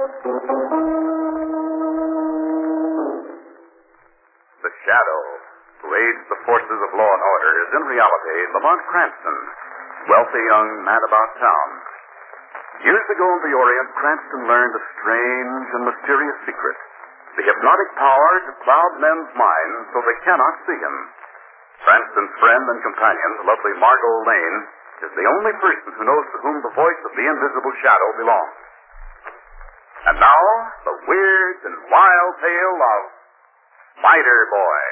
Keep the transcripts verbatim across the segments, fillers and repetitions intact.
The Shadow, who aids the forces of law and order, is in reality Lamont Cranston, wealthy young man about town. Years ago in the Orient, Cranston learned a strange and mysterious secret, the hypnotic power to cloud men's minds so they cannot see him. Cranston's friend and companion, the lovely Margot Lane, is the only person who knows to whom the voice of the invisible shadow belongs. And now, the weird and wild tale of Spider Boy.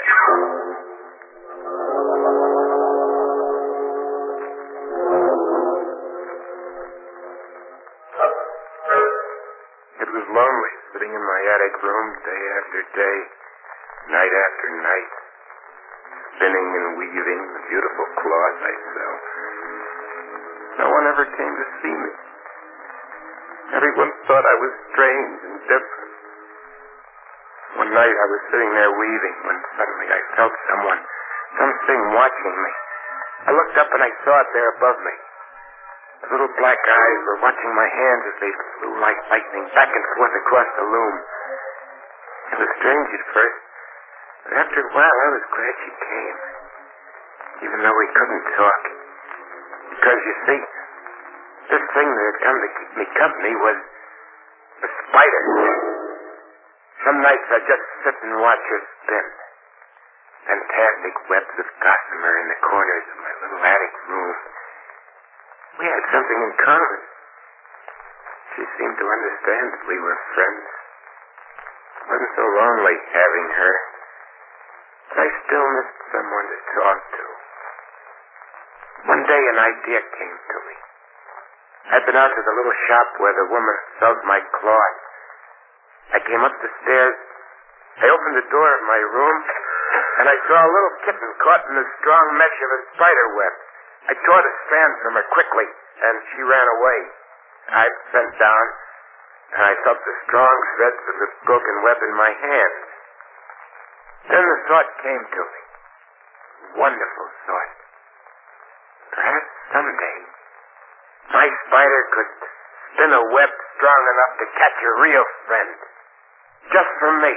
It was lonely sitting in my attic room day after day, night after night, spinning and weaving the beautiful cloth I sell. No one ever came to see me. Everyone thought I was strange and different. One night I was sitting there weaving when suddenly I felt someone, something watching me. I looked up and I saw it there above me. The little black eyes were watching my hands as they flew like lightning back and forth across the loom. It was strange at first, but after a while I was glad she came, even though we couldn't talk. Because, you see, this thing that had come to keep me company was a spider. Some nights I'd just sit and watch her spin. Fantastic webs of gossamer in the corners of my little attic room. We had something in common. She seemed to understand that we were friends. It wasn't so lonely having her, but I still missed someone to talk to. One day an idea came to me. I'd been out to the little shop where the woman sold my cloth. I came up the stairs. I opened the door of my room, and I saw a little kitten caught in the strong mesh of a spider web. I tore the strand from her quickly, and she ran away. I bent down, and I felt the strong threads of the broken web in my hands. Then the thought came to me. Wonderful thought. Perhaps someday my spider could spin a web strong enough to catch a real friend. Just for me.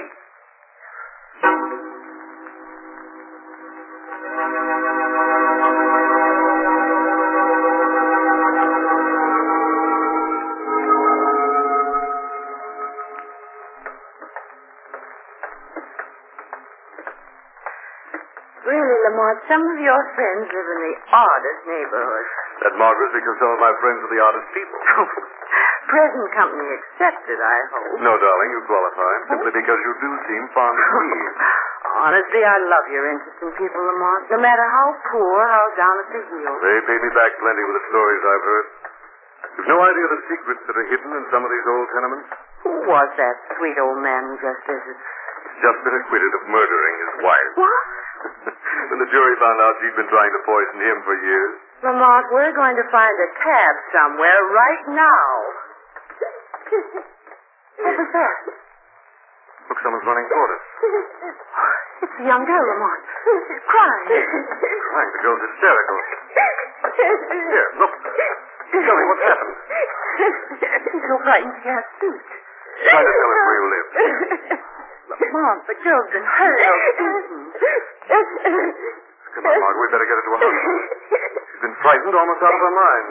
Really, Lamont, some of your friends live in the oddest neighborhood. That, Margaret, because some of my friends are the oddest people. Present company accepted, I hope. No, darling, you qualify. Simply because you do seem fond of me. Honestly, I love your interest in people, Lamont. No matter how poor, how down at the heel. They pay me back plenty with the stories I've heard. You've no idea the secrets that are hidden in some of these old tenements? Who was that sweet old man who just visited? He's just been acquitted of murdering his wife. What? When the jury found out she'd been trying to poison him for years. Lamont, we're going to find a cab somewhere right now. What was that? Look, someone's running toward us. It's a young girl, Lamont. She's crying. Crying? The girl's hysterical. Here, look. Tell me, what's happened? She's so frightened she can't speak. Try to tell us where you live. Lamont, the girl's been hurt or beaten. Come on, Margaret, we better get her to a hospital. She's been frightened almost out of her mind.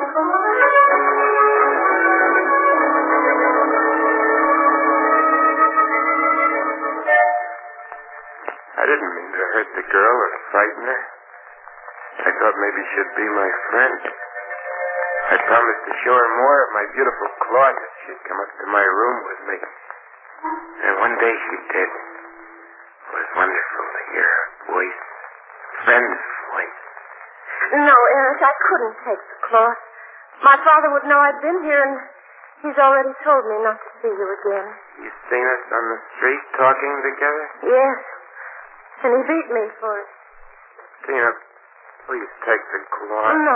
I didn't mean to hurt the girl or frighten her. I thought maybe she'd be my friend. I promised to show her more of my beautiful cloth if she'd come up to my room with me. And one day she did. It was wonderful to hear her voice, a friend's voice. No, Eric, I couldn't take the cloth. My father would know I'd been here, and he's already told me not to see you again. You seen us on the street talking together? Yes. And he beat me for it. Tina, please take the cloth. No.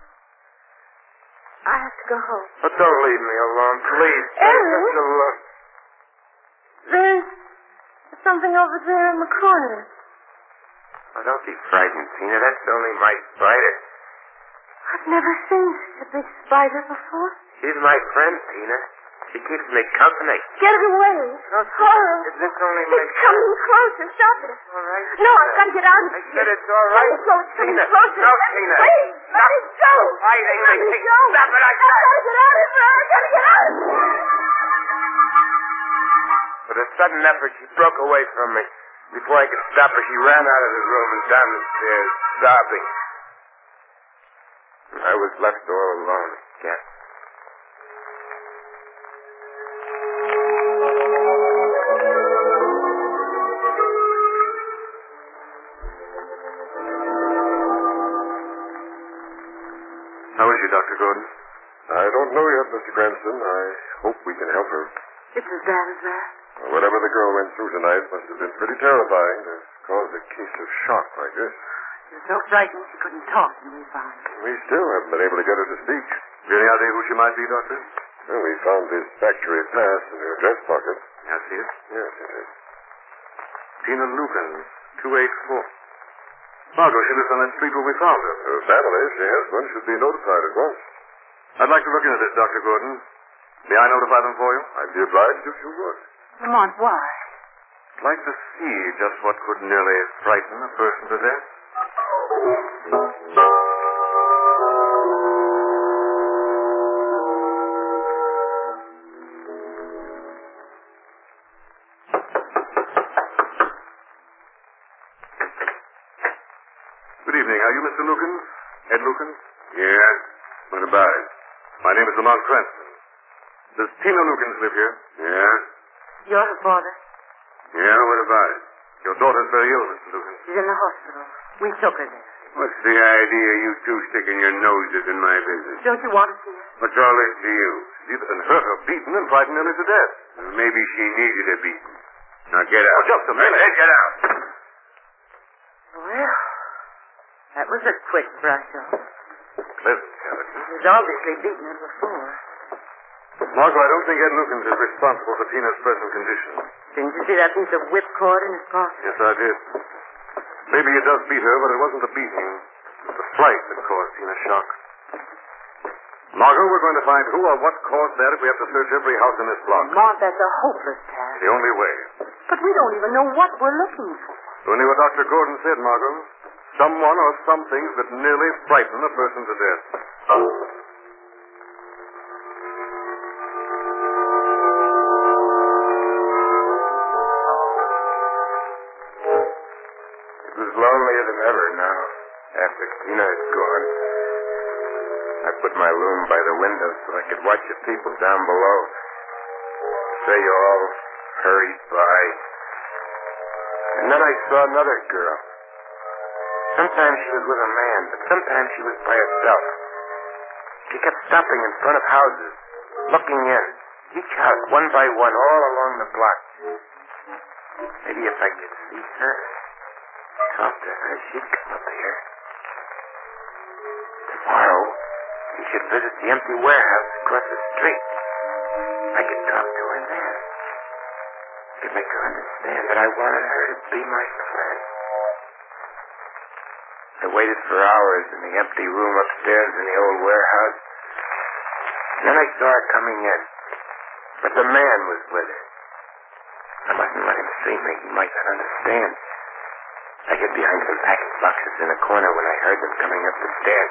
I have to go home. But don't leave me alone, please. Take us alone. There's something over there in the corner. Oh, don't be frightened, Tina. That's only my spider. I've never seen such a big spider before. She's my friend, Tina. She keeps me company. Get it away. No, Horace. Is this only my It's coming closer. Stop it. All right. No, I've got to get out of I here. said it's all right. Let me go. It's coming Tina. closer. No, Tina. Please, let me go. Fighting. Let me go. Stop it, I I've got to get out of here. I've got to get out of here. With a sudden effort, she broke away from me. Before I could stop her, she ran out of the room and down the stairs, sobbing. I was left all alone again. How is she, Doctor Gordon? I don't know yet, Mister Cranston. I hope we can help her. It's as bad as that. Well, whatever the girl went through tonight must have been pretty terrifying to cause a case of shock like this. She was so frightened she couldn't talk when we found her. We still haven't been able to get her to speak. Have you any idea who she might be, Doctor? Well, we found this factory pass in her dress pocket. I see it. Yes, it is. Tina Lucan, two eighty-four. Margot, she lives on that street where we found her. Her family, if she has one, should be notified at once. I'd like to look into this, Doctor Gordon. May I notify them for you? I'd be obliged if you would. Lamont, why? I'd like to see just what could nearly frighten a person to death. Good evening. Are you Mister Lukens? Ed Lukens? Yes? What about it? My name is Lamont Cranston. Does Tina Lukens live here? Yeah? You're her father. Yeah, what about it? Your daughter's very ill, Mister Lukens. She's in the hospital. We took her there. What's the idea of you two sticking your noses in my business? Don't you want to see her? What's all this to you? She's either been hurt or beaten and frightened nearly to death. Well, maybe she needed a beating. Now get out. Oh, just a minute. Hey, get out. Well, that was a quick brush off. Pleasant character. She's obviously beaten her before. Margot, I don't think Ed Lukens is responsible for Tina's present condition. Didn't you see that piece of whipcord in his pocket? Yes, I did. Maybe he does beat her, but it wasn't the beating. It was the fright that caused Tina shock. Margot, we're going to find who or what caused that if we have to search every house in this block. Lamont, that's a hopeless task. The only way. But we don't even know what we're looking for. Only what Doctor Gordon said, Margot. Someone or some things that nearly frighten a person to death. It was lonelier than ever now, after Tina had gone. I put my loom by the window so I could watch the people down below. They all hurried by. And then I saw another girl. Sometimes she was with a man, but sometimes she was by herself. She kept stopping in front of houses, looking in, each house one by one, all along the block. Maybe if I could see her, talk to her, she'd come up here. Tomorrow, we should visit the empty warehouse across the street. I could talk to her then. I could make her understand that I wanted her to be my friend. I waited for hours in the empty room upstairs in the old warehouse. Then I saw her coming in. But the man was with her. I mustn't let him see me. He might not understand. I hid behind some packing boxes in a corner when I heard them coming up the stairs.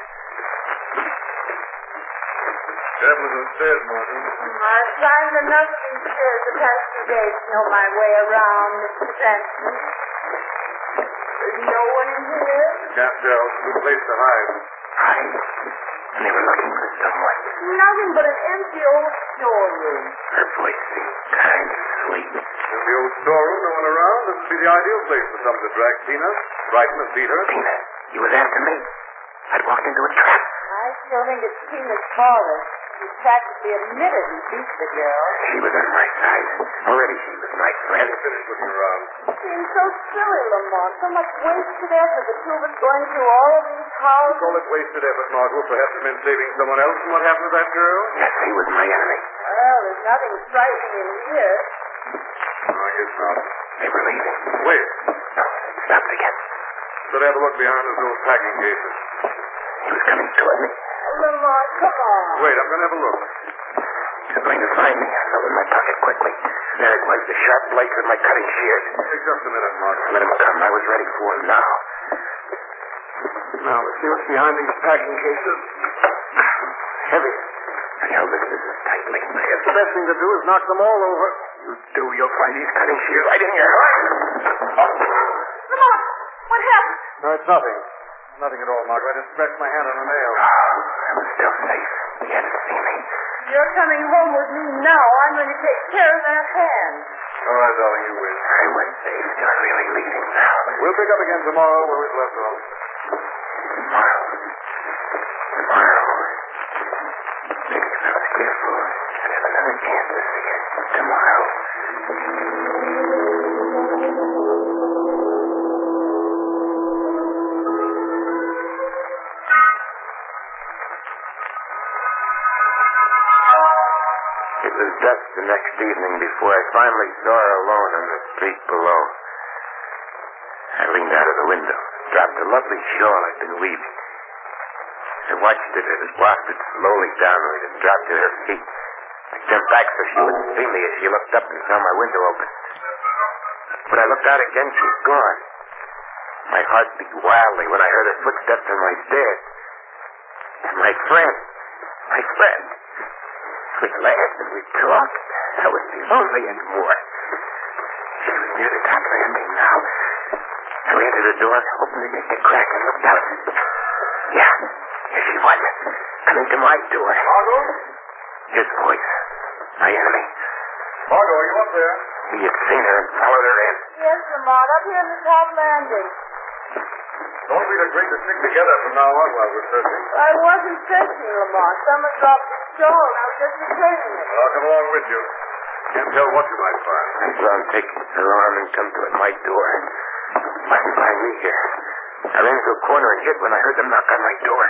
Careful of those stairs, Martin. I've climbed enough these stairs the past few days to know my way around, Mister Cranston. There's no one in here. Can't tell. Good place to hide. Hide. And they were looking for someone. Nothing but an empty old storeroom. Her voice seemed kind of sweet. In the old storeroom, no one around. This would be the ideal place for someone to drag Tina, frighten and beat her. Tina, you was after me. I'd walked into a trap. I still think it's Tina's father. He practically admitted he beat the girl. She was on my side. Already she was my friend. Finish looking around. Seems so silly, Lamont. So much wasted effort. The two of us going through all of these houses. Call it wasted effort, Margot. Perhaps it meant saving someone else from what happened to that girl. Yes, he was my enemy. Well, there's nothing frightening in here. No, I guess not. They were leaving. Wait. No, they stopped again. Should have a look behind those old packing cases. He was coming toward me. Lamont, come on. Wait, I'm going to have a look. She's going to find me. I felt in my pocket quickly. There it was, the sharp blades of my cutting shears. Take just a minute, Mark. Let him come. I was ready for him now. Now, let's see what's behind these packing cases. Heavy. I held the scissors tightly. I guess the best thing to do is knock them all over. You do. You'll find these cutting shears right in your heart. Lamont, what happened? No, it's nothing. Nothing at all, Mark. I just scratched my hand on a nail. Oh, I was still safe. He hadn't seen me. You're coming home with me now. I'm going to take care of that hand. All right, darling, you win. I was safe. You're really leaving now. We'll pick up again tomorrow where we've left off. Tomorrow. Tomorrow. Maybe if I was careful, I'd have another chance to see it. Tomorrow. It was dusk the next evening before I finally saw her alone on the street below. I leaned out of the window, dropped a lovely shawl I'd been weaving. I watched it as it wafted slowly downward and dropped to her feet. I jumped back so she wouldn't see me as she looked up and saw my window open. When I looked out again, she's gone. My heart beat wildly when I heard her footsteps on my stairs. And my friend, my friend. We laughed and we talked. I was lonely anymore. She was near the top landing now. I ran to the door, opened it a crack, and looked out. Yeah, here she was, coming to my door. Margot? His voice, my enemy. Margot, are you up there? He had seen her and followed her in. Yes, Lamont, up here in the top landing. Don't we'd agree to stick together from now on while we're searching. I wasn't searching, Lamont. Someone dropped the shawl, and I was just returning it. I'll come along with you. Can't tell what you might find. I saw him take her arm and come to my door. Mustn't find me here. I ran to a corner and hid when I heard them knock on my door.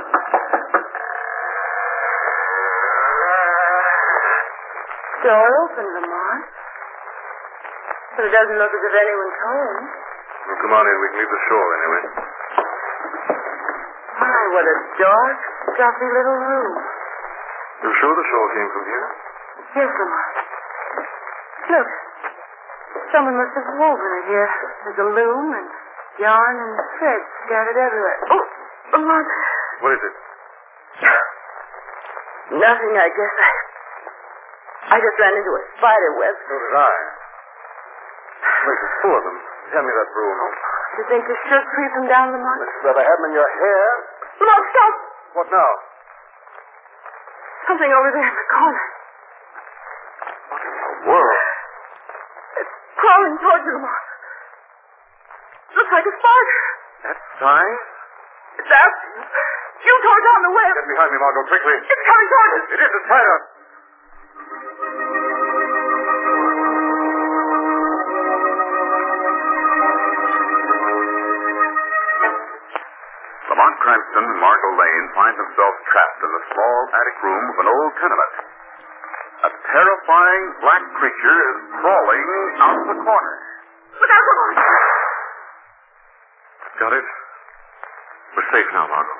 Door open, Lamont. But it doesn't look as if anyone's home. Well, come on in. We can leave the shore anyway. My, what a dark, stuffy little room. You sure the shawl came from here? Yes, Lamont. Look. Someone must have woven it here. There's a loom and yarn and thread scattered everywhere. Oh, Lamont. What is it? Nothing, I guess. I, I just ran into a spider web. So did I. Wait, there's two of them. Hand me that broom. You think you should sweep them down, Lamont? Let's rather have them in your hair. Lamont, stop! What now? Something over there in the corner. What in the world? It's crawling towards you, Lamont. Looks like a spider. That sign? It's after you. You tore down the web. Get behind me, Margot, quickly. It's coming toward us. It is a spider. Lamont Cranston and Margot Lane find themselves trapped in the small attic room of an old tenement. A terrifying black creature is crawling out of the corner. Look out, Lamont. Got it? We're safe now, Margot.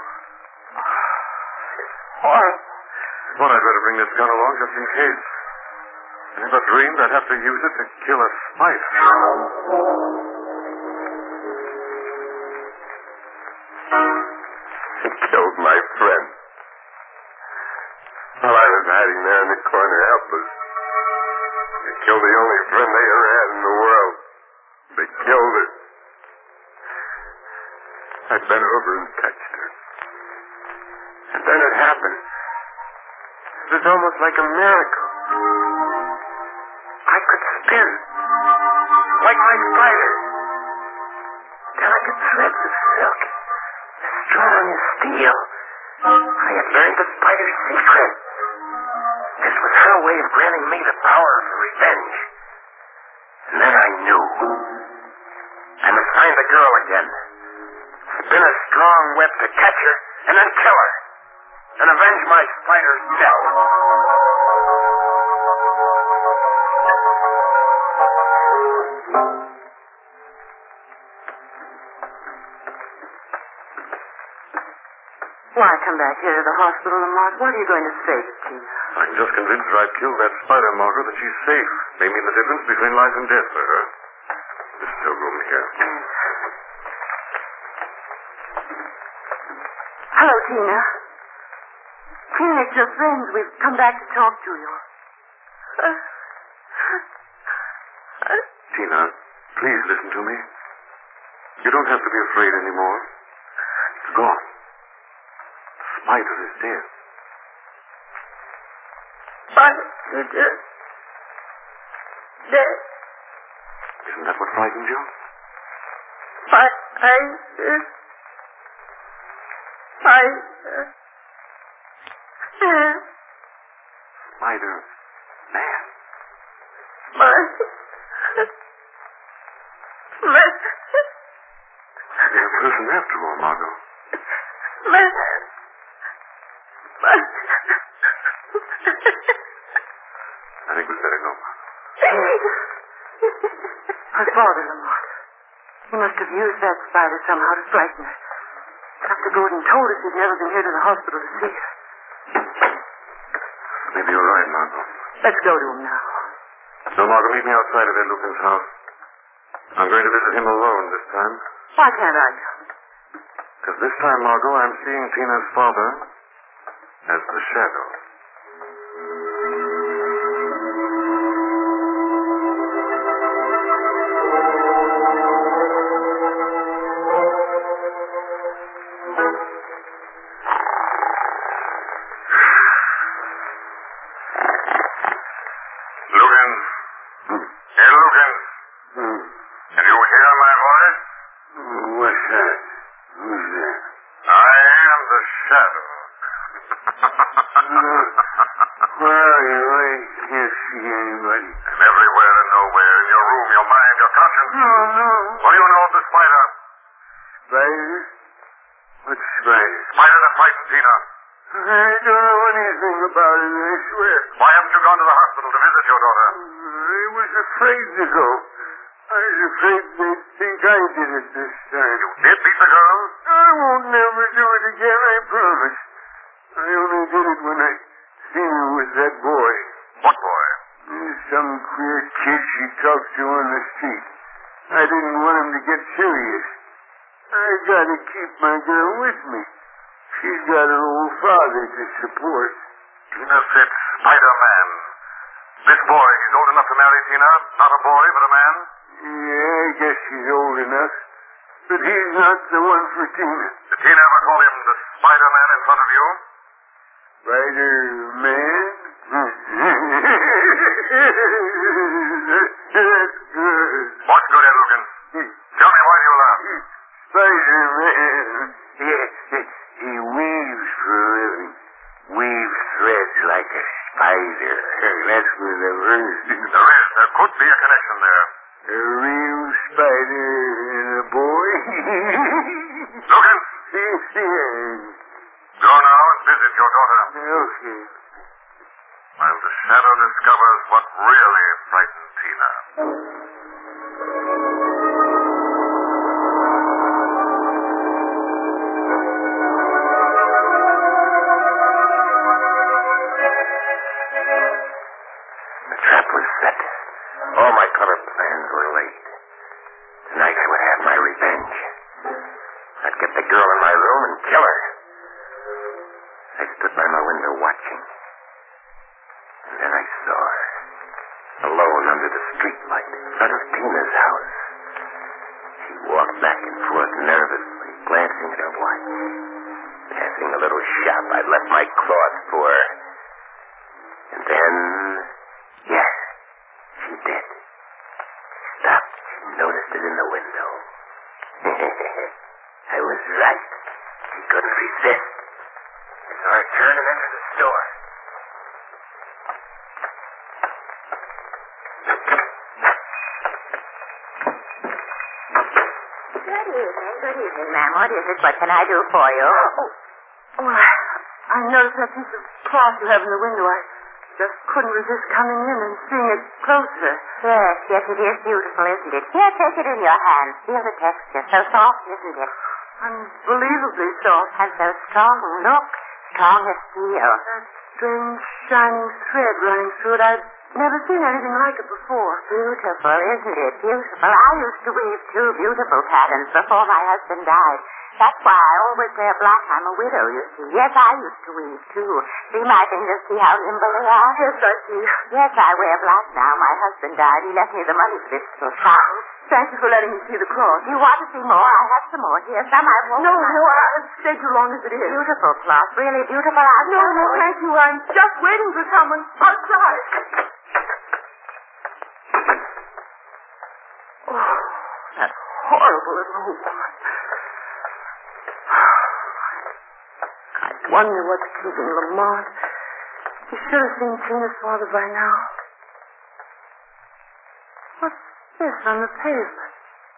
Horrible. Thought I'd better bring this gun along just in case. I never dreamed I'd have to use it to kill a spider. He killed my friend. While I was hiding there in the corner, helpless. They killed the only friend they ever had in the world. They killed her. I bent over and touched her. And then it happened. It was almost like a miracle. I could spin. Like my spider. Delicate threads of silk. Strong as steel. I had learned the spider's secret. This was her way of granting me the power of revenge. And then I knew. I must find the girl again. Spin a strong web to catch her, and then kill her. And avenge my spider's death. Why, Why come back here to the hospital, Lamont? What are you going to say to Tina? I can just convince her I've killed that spider, Margot, that she's safe. May mean the difference between life and death for her. There's still room here. Yes. Hello, Tina. Tina, it's your friends. We've come back to talk to you. Uh, uh, Tina, please listen to me. You don't have to be afraid anymore. It's gone. The spider is dead. But it is dead. Isn't that what frightened you? But I, uh, I, uh, uh, Spider Man. my, my, You're a person after all, Margot. my, my. I think we'd better go, Margot. Her father, Lamont. He must have used that spider somehow to frighten her. Doctor Gordon told us he'd never been here to the hospital to see her. Maybe you're right, Margot. Let's go to him now. No, Margot, meet me outside of Ed Lucan's house. I'm going to visit him alone this time. Why can't I come? Because this time, Margot, I'm seeing Tina's father as the Shadow. Support. Tina said Spider-Man. This boy, he's old enough to marry Tina. Not a boy, but a man. Yeah, I guess he's old enough. But he's not the one for Tina. Did Tina ever call him the Spider-Man in front of you? Spider-Man? That's good. What's good, Ed Lucan? Tell me, why do you laugh? Spider-Man. Yeah, he weaves for a living. Weaves threads like a spider. That's what I've heard. There is. There could be a connection there. A real spider and a boy? Lucan! Yeah. Go now and visit your daughter. Okay. While the Shadow discovers what really frightened Tina. The trap was set. All my clever plans were laid. Tonight I would have my revenge. I'd get the girl in my room and kill her. I stood by my window watching. And then I saw her, alone under the streetlight in front of Tina's house. She walked back and forth nervously, glancing at her watch. Passing a little shop I'd left my cloth for. And then, yes, she did. She stopped. She noticed it in the window. I was right. She couldn't resist. I saw her turn and enter the store. Good evening, good evening, ma'am. What is it? What can I do for you? Oh, oh I, I noticed that piece of cloth you have in the window. I just couldn't resist coming in and seeing it closer. Yes, yes, it is beautiful, isn't it? Here, take it in your hands. Feel the texture. So soft, isn't it? Unbelievably soft. And so strong. Look, strong as steel. That strange shining thread running through it. I've never seen anything like it before. Beautiful, isn't it? Beautiful. I used to weave two beautiful patterns before my husband died. That's why I always wear black. I'm a widow, you see. Yes, I used to weave, too. See my fingers, see how nimble they are? Yes, I see. Yes, I wear black now. My husband died. He left me the money for this little shop. Thank you for letting me see the cross. You want to see more? I have some more here. Some I won't. No, no, I've stayed too long as it is. Beautiful cloth. Really beautiful. I'll No, no, thank you. I'm just waiting for someone outside. Oh, that horrible little woman. I wonder what's keeping Lamont. He should have seen Tina's father by now. What's this on the pavement?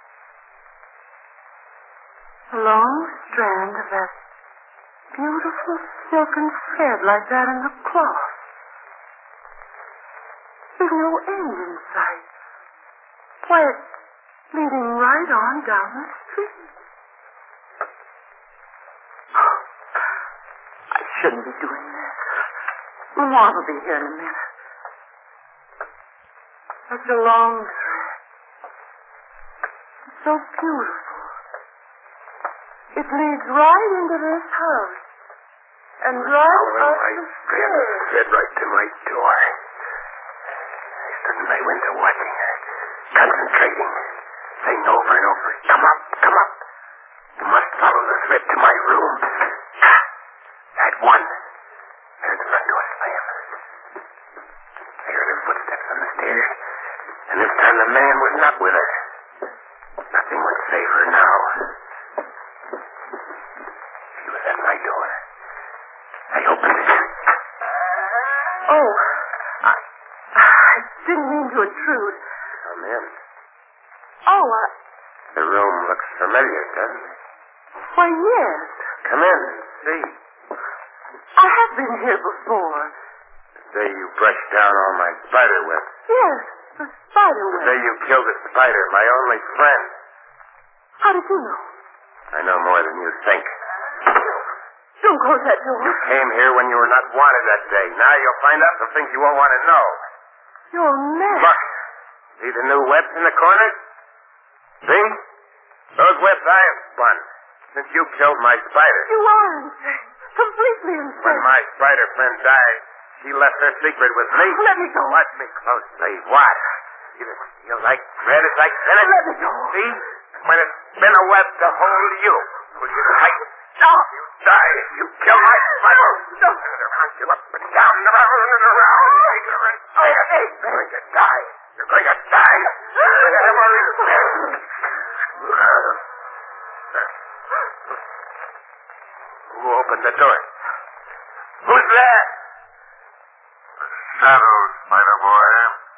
A long strand of that beautiful silken thread like that in the cloth. There's no end in sight. Why, it's leading right on down the street. I shouldn't be doing this. Lamont will be here in a minute. Such a long thread. It's so beautiful. It leads right into this house. And right Following up my the strand of stairs. thread right to my door. I stood in my window watching her, concentrating, saying over and over, come up, come up. You must follow the thread to my room. That one. I heard the front door slam. I heard her footsteps on the stairs. And this time the man was not with her. Nothing would save her now. She was at my door. I opened it. Oh, I, I didn't mean to intrude. Come in. Oh, I, The room looks familiar, doesn't it? why, yes. Come in and see. I have been here before. The day you brushed down all my spider webs. Yes, the spider The web. day you killed a spider, my only friend. How did you know? I know more than you think. Don't close that door. You came here when you were not wanted that day. Now you'll find out the things you won't want to know. You're mad. Look, see the new webs in the corners? See? Those webs I have spun since you killed my spider. You are insane. Completely insane. When my spider friend died, she left her secret with me. Let me go. Watch me closely. Watch. See the steel like thread as I spin it? Let me go. See? When it's spin a web to hold you. Pull you tight. No. You die if you kill my spider. No. Turn around you up and down and around and around. Bigger and bigger. You're going to die. You're going to die. Whatever is there. Who opened the door? Who's there? Shadows, Spider Boy.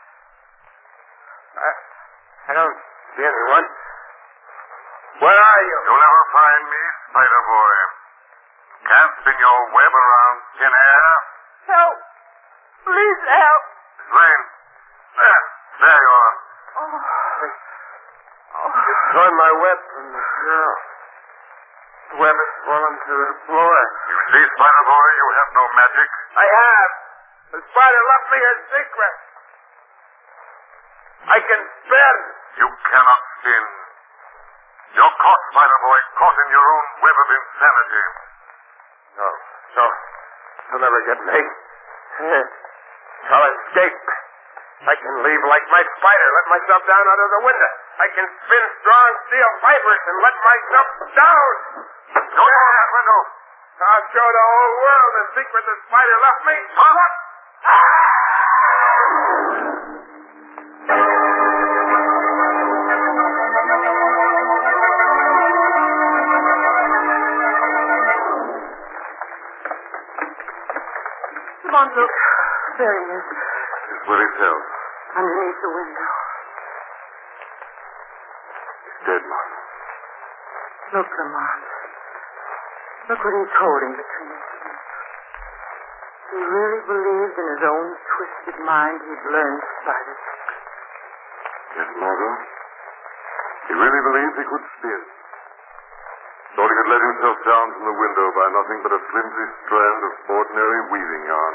I, I don't see anyone. Where are you? You'll never find me, Spider Boy. Can't spin your web around thin air. Help. Please help. Lane. There. There you are. Oh. You torn my web from the girl. The web has fallen to the floor. You see, Spider Boy, you have no magic. I have. The spider left me her secret. I can spin. You cannot spin. You're caught, Spider Boy, caught in your own web of insanity. No, no. You'll never get me. I'll escape. I can leave like my spider, let myself down out of the window. I can spin strong steel fibers and let myself down. Go down that window. I'll show the whole world the secret the spider left me. What? Come on, look. There he is. It's where he fell. Underneath the window. He's dead, Martha. Look, Lamont. Look what he's holding between his teeth. He really believed in his own twisted mind he'd learned spider secrets. Yes, Martha. He really believed he could spin. Thought he had let himself down from the window by nothing but a flimsy strand of ordinary weaving yarn.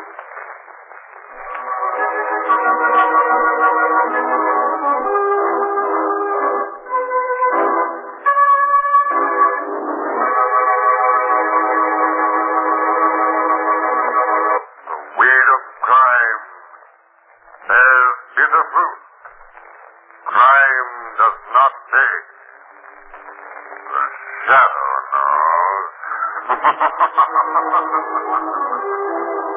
Shadow knows.